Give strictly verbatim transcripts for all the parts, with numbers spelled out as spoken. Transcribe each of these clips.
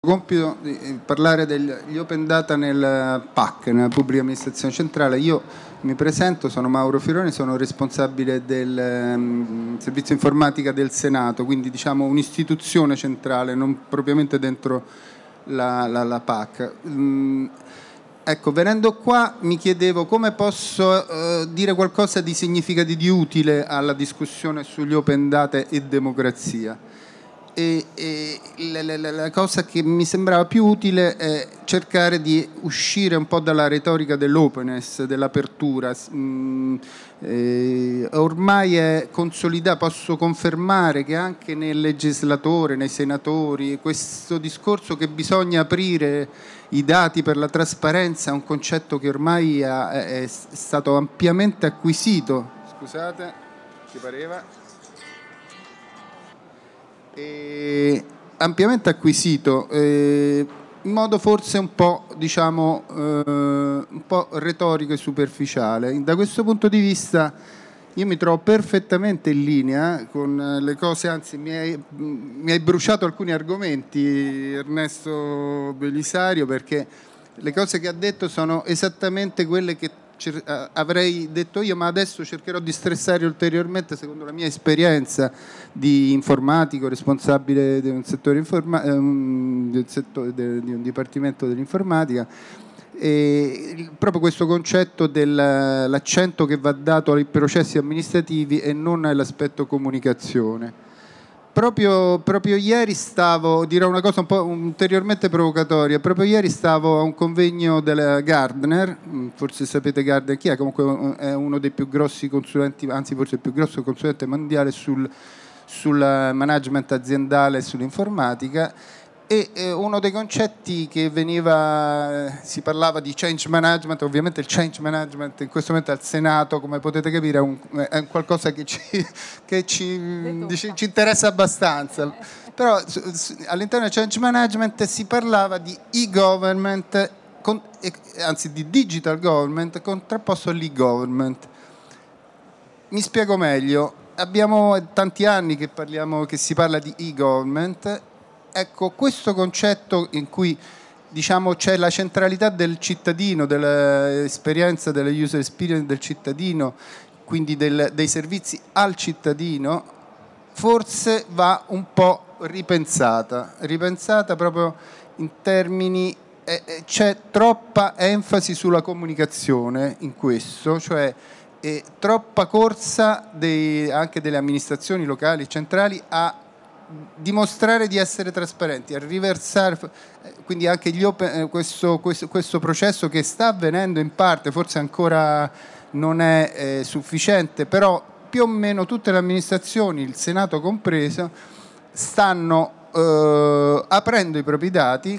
compito di parlare degli open data nel P A C, nella pubblica amministrazione centrale. Io mi presento, sono Mauro Fironi, sono responsabile del um, servizio informatica del Senato, quindi diciamo un'istituzione centrale, non propriamente dentro la, la, la P A C. Um, ecco, venendo qua mi chiedevo come posso uh, dire qualcosa di significativo, di utile alla discussione sugli open data e democrazia. E, e la, la, la cosa che mi sembrava più utile è cercare di uscire un po' dalla retorica dell'openness, dell'apertura. Mm, eh, ormai è consolidata, posso confermare che anche nel legislatore, nei senatori, questo discorso che bisogna aprire i dati per la trasparenza è un concetto che ormai ha, è, è stato ampiamente acquisito. Scusate, ci pareva? E ampiamente acquisito eh, in modo forse un po' diciamo eh, un po' retorico e superficiale. Da questo punto di vista io mi trovo perfettamente in linea con le cose, anzi mi hai, mi hai bruciato alcuni argomenti, Ernesto Belisario, perché le cose che ha detto sono esattamente quelle che avrei detto io, ma adesso cercherò di stressare ulteriormente secondo la mia esperienza di informatico, responsabile di un settore informa- um, settore de, di un dipartimento dell'informatica, e proprio questo concetto dell'accento che va dato ai processi amministrativi e non all'aspetto comunicazione. Proprio, proprio ieri stavo, dirò una cosa un po' ulteriormente provocatoria, proprio ieri stavo a un convegno della Gartner, forse sapete Gartner chi è, comunque è uno dei più grossi consulenti, anzi forse il più grosso consulente mondiale sul, sul management aziendale e sull'informatica, e eh, uno dei concetti che veniva, si parlava di change management. Ovviamente il change management in questo momento al Senato, come potete capire, è un, è un qualcosa che ci, che ci, dice, ci interessa abbastanza, però all'interno del change management si parlava di e-government, con, anzi di digital government contrapposto all'e-government. Mi spiego meglio. Abbiamo tanti anni che, parliamo, che si parla di e-government. Ecco, questo concetto in cui diciamo c'è la centralità del cittadino, dell'esperienza, della user experience del cittadino, quindi del, dei servizi al cittadino, forse va un po' ripensata, ripensata proprio in termini, eh, c'è troppa enfasi sulla comunicazione in questo, cioè eh, troppa corsa dei, anche delle amministrazioni locali e centrali a dimostrare di essere trasparenti, a riversare, quindi anche gli open, questo, questo, questo processo che sta avvenendo in parte, forse ancora non è eh, sufficiente, però più o meno tutte le amministrazioni, il Senato compreso, stanno eh, aprendo i propri dati,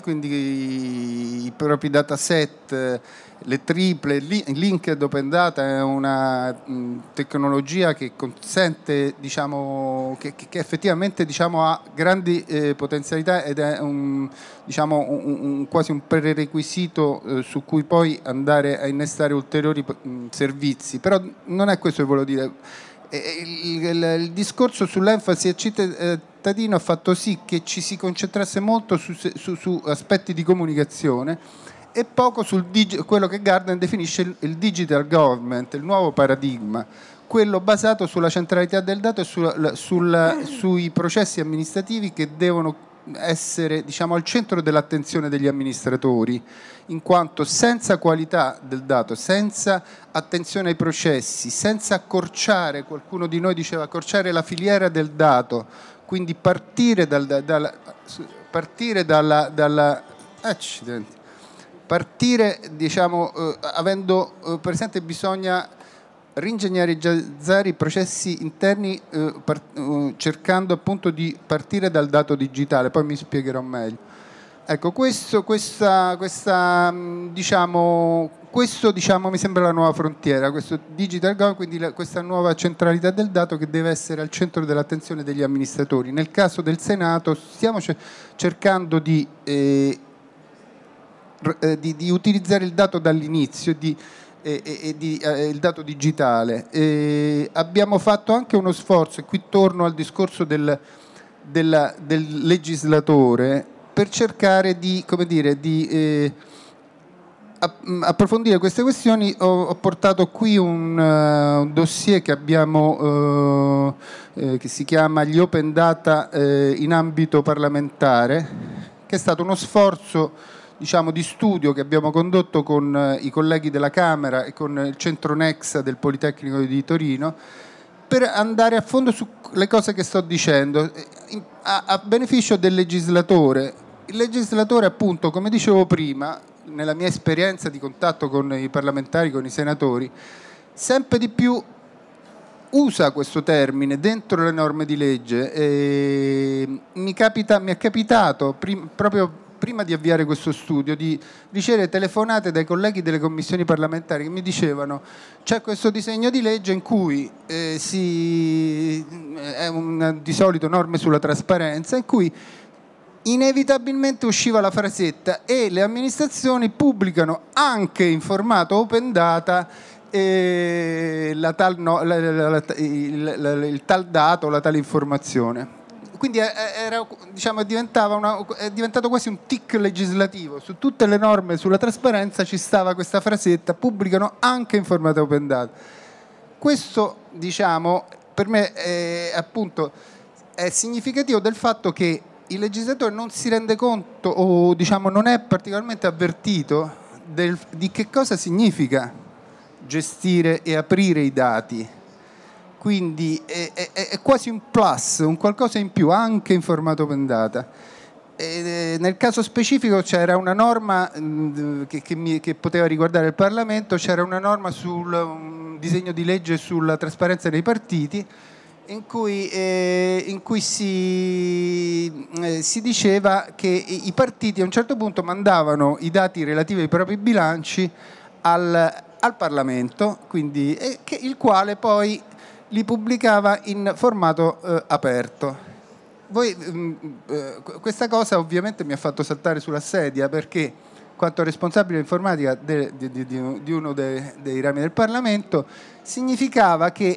quindi i propri dataset, le triple, Linked Open Data è una mh, tecnologia che consente, diciamo, che, che effettivamente diciamo, ha grandi eh, potenzialità ed è un, diciamo, un, un, quasi un prerequisito eh, su cui poi andare a innestare ulteriori mh, servizi. Però non è questo che volevo dire. Il, il, il discorso sull'enfasi al cittadino ha fatto sì che ci si concentrasse molto su, su, su aspetti di comunicazione e poco sul digi- quello che Gartner definisce il, il digital government, il nuovo paradigma, quello basato sulla centralità del dato e sul, sul, sui processi amministrativi che devono essere, diciamo, al centro dell'attenzione degli amministratori, in quanto senza qualità del dato, senza attenzione ai processi, senza accorciare, qualcuno di noi diceva accorciare la filiera del dato, quindi partire dal, dal, partire dalla, dalla accidenti, partire, diciamo, eh, avendo eh, presente bisogna ringegnerizzare i processi interni eh, part- eh, cercando appunto di partire dal dato digitale, poi mi spiegherò meglio. Ecco, questo, questa, questa, diciamo, questo diciamo, mi sembra la nuova frontiera, questo digital government, quindi la, questa nuova centralità del dato che deve essere al centro dell'attenzione degli amministratori. Nel caso del Senato stiamo c- cercando di, eh, r- di, di utilizzare il dato dall'inizio, di E, e, e di, eh, il dato digitale. E abbiamo fatto anche uno sforzo, e qui torno al discorso del, del, del legislatore, per cercare di, come dire, di eh, approfondire queste questioni ho, ho portato qui un, uh, un dossier che abbiamo uh, eh, che si chiama Gli Open Data eh, in ambito parlamentare, che è stato uno sforzo, diciamo, di studio che abbiamo condotto con uh, i colleghi della Camera e con il centro Nexa del Politecnico di Torino, per andare a fondo sulle cose che sto dicendo a, a beneficio del legislatore. Il legislatore, appunto, come dicevo prima, nella mia esperienza di contatto con i parlamentari, con i senatori, sempre di più usa questo termine dentro le norme di legge. E mi, capita, mi è capitato, prim, proprio prima di avviare questo studio, di ricevere telefonate dai colleghi delle commissioni parlamentari che mi dicevano: c'è questo disegno di legge in cui eh, si, è un, di solito norme sulla trasparenza, in cui inevitabilmente usciva la frasetta e le amministrazioni pubblicano anche in formato open data eh, la tal no, la, la, la, il, la, il tal dato, la tale informazione. Quindi era, diciamo, diventava una, è diventato quasi un tic legislativo. Su tutte le norme sulla trasparenza ci stava questa frasetta: pubblicano anche in formato open data. Questo, diciamo, per me è, appunto, è significativo del fatto che il legislatore non si rende conto, o diciamo non è particolarmente avvertito del, di che cosa significa gestire e aprire i dati. Quindi è, è, è quasi un plus, un qualcosa in più anche in formato open data. E nel caso specifico c'era una norma mh, che, che, mi, che poteva riguardare il Parlamento, c'era una norma sul un disegno di legge sulla trasparenza dei partiti, in cui, eh, in cui si, eh, si diceva che i partiti a un certo punto mandavano i dati relativi ai propri bilanci al, al Parlamento, quindi, eh, che, il quale poi li pubblicava in formato eh, aperto. Voi, mh, eh, questa cosa ovviamente mi ha fatto saltare sulla sedia, perché quanto responsabile informatica de, di, di, di uno dei, dei rami del Parlamento significava che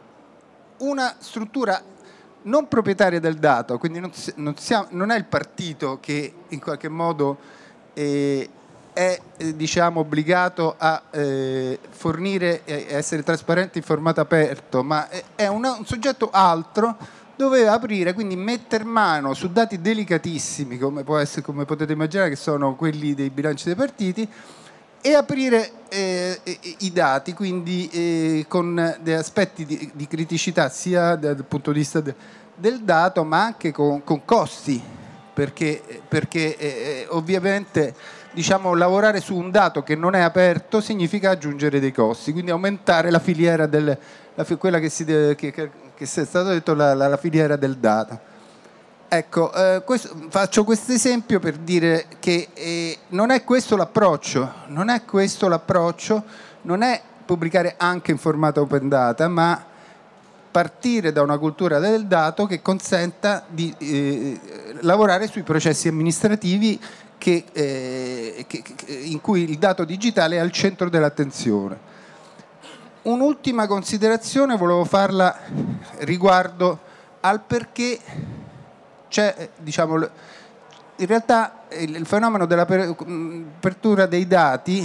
una struttura non proprietaria del dato, quindi non, non, siamo, non è il partito che in qualche modo eh, è eh, diciamo, obbligato a eh, fornire e essere trasparente in formato aperto, ma è, è una, un soggetto altro, doveva aprire, quindi metter mano su dati delicatissimi, come può essere, come potete immaginare, che sono quelli dei bilanci dei partiti, e aprire eh, i dati, quindi eh, con degli aspetti di, di criticità sia dal punto di vista de, del dato, ma anche con, con costi, perché, perché eh, ovviamente, diciamo, lavorare su un dato che non è aperto significa aggiungere dei costi, quindi aumentare la filiera del, la, quella che, si deve, che, che, che è stato detto la, la, la filiera del dato. Ecco, eh, questo, faccio questo esempio per dire che eh, non è questo l'approccio, non è questo l'approccio, non è pubblicare anche in formato open data, ma partire da una cultura del dato che consenta di eh, lavorare sui processi amministrativi che, eh, che, in cui il dato digitale è al centro dell'attenzione. Un'ultima considerazione volevo farla riguardo al perché c'è, diciamo, in realtà il fenomeno dell'apertura dei dati,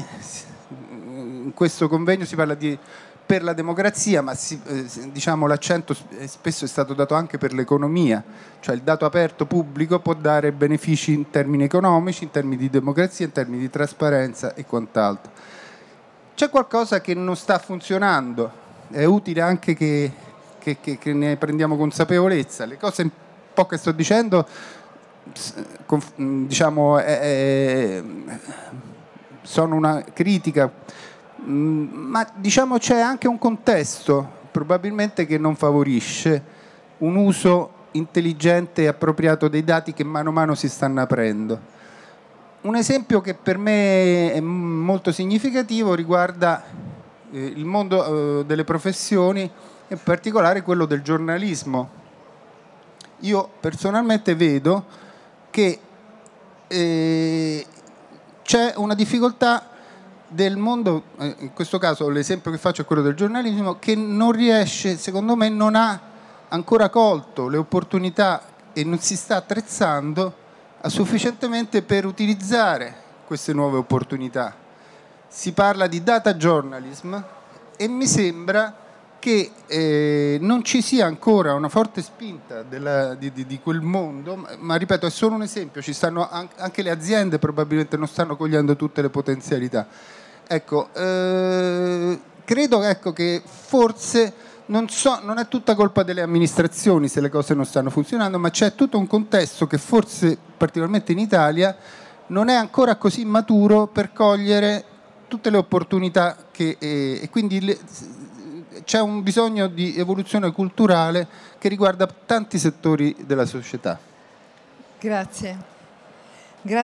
in questo convegno si parla di per la democrazia, ma si, diciamo, l'accento spesso è stato dato anche per l'economia, cioè il dato aperto pubblico può dare benefici in termini economici, in termini di democrazia, in termini di trasparenza e quant'altro. C'è qualcosa che non sta funzionando, è utile anche che, che, che, che ne prendiamo consapevolezza. Le cose che sto dicendo, diciamo, è, è, sono una critica, ma diciamo c'è anche un contesto probabilmente che non favorisce un uso intelligente e appropriato dei dati che mano a mano si stanno aprendo. Un esempio che per me è molto significativo riguarda eh, il mondo eh, delle professioni, in particolare quello del giornalismo. Io personalmente vedo che eh, c'è una difficoltà del mondo, eh, in questo caso l'esempio che faccio è quello del giornalismo, che non riesce, secondo me, non ha ancora colto le opportunità e non si sta attrezzando sufficientemente per utilizzare queste nuove opportunità. Si parla di data journalism e mi sembra che eh, non ci sia ancora una forte spinta della, di, di, di quel mondo, ma, ma ripeto, è solo un esempio, ci stanno an- anche le aziende probabilmente non stanno cogliendo tutte le potenzialità. Ecco, eh, credo ecco, che forse non, so, non è tutta colpa delle amministrazioni se le cose non stanno funzionando, ma c'è tutto un contesto che forse, particolarmente in Italia, non è ancora così maturo per cogliere tutte le opportunità che, eh, e quindi le, c'è un bisogno di evoluzione culturale che riguarda tanti settori della società. Grazie.